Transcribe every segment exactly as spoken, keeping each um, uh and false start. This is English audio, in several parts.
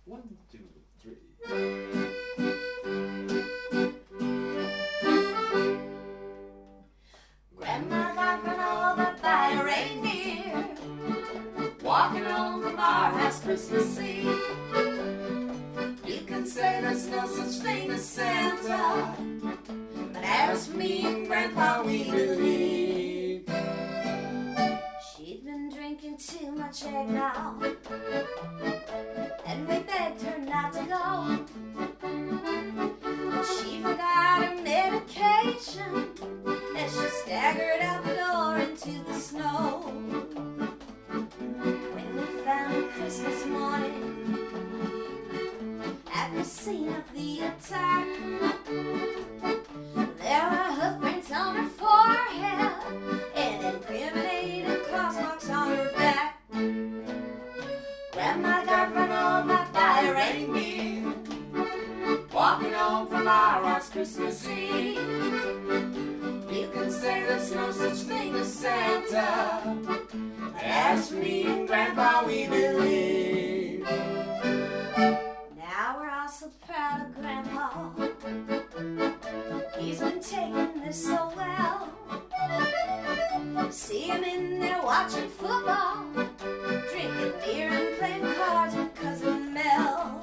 One, two, three. Grandma got run over by a reindeer walking home from our house Christmas Eve. You can say there's no such thing as Santa, but as for me and Grandpa, we believe. She'd been drinking too much eggnog, and we begged her not to go. But she forgot her medication as she staggered out the door into the snow. When we found her Christmas morning at the scene of the attack, there were hoof prints on her forehead and incriminating claws marks on her back. Grandma got run over by a reindeer walking home from our house Christmas Eve. You can say there's no such thing as Santa, but as for me and Grandpa, we believe. Now we're all so proud of Grandpa. He's been taking this so well. See him in there watching football, drinking beer and playing cards with Cousin Mel.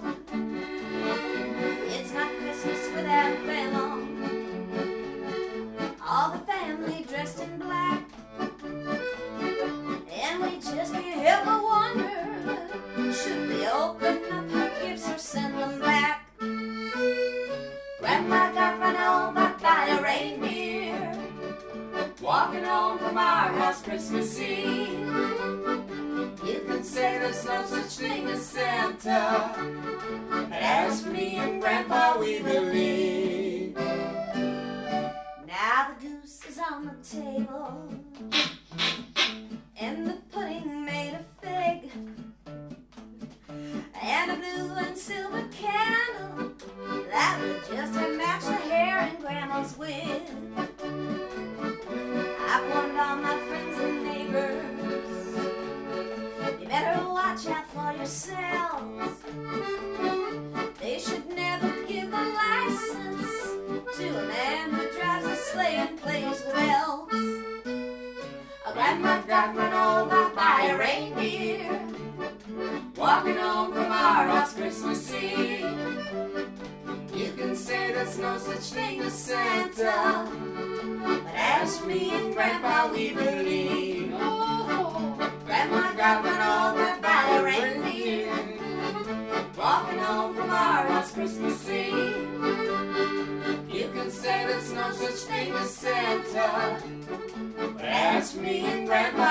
It's not Christmas without Grandma, all the family dressed in black, and we just can't help but wonder, should we open up her gifts or send them back? Grandma got run over by a reindeer walking home from our house Christmas Eve. You can say there's no such thing as Santa, but as for me and Grandpa, we believe. Now the goose is on the table and the pudding made of fig, and a blue and silver candle that would just have matched the hair in Grandma's wig. I've warned all my friends and neighbors, you better watch out for yourselves. They should never give a license to a man who drives a sleigh and plays with elves. A grandma got run over by a reindeer walking home from our house Christmas Eve. You can say there's no such thing as Santa, but as for me and Grandpa, we believe. Grandma got run over by a reindeer walking home from our house Christmas Eve. You can say there's no such thing as Santa, but as for me and Grandpa,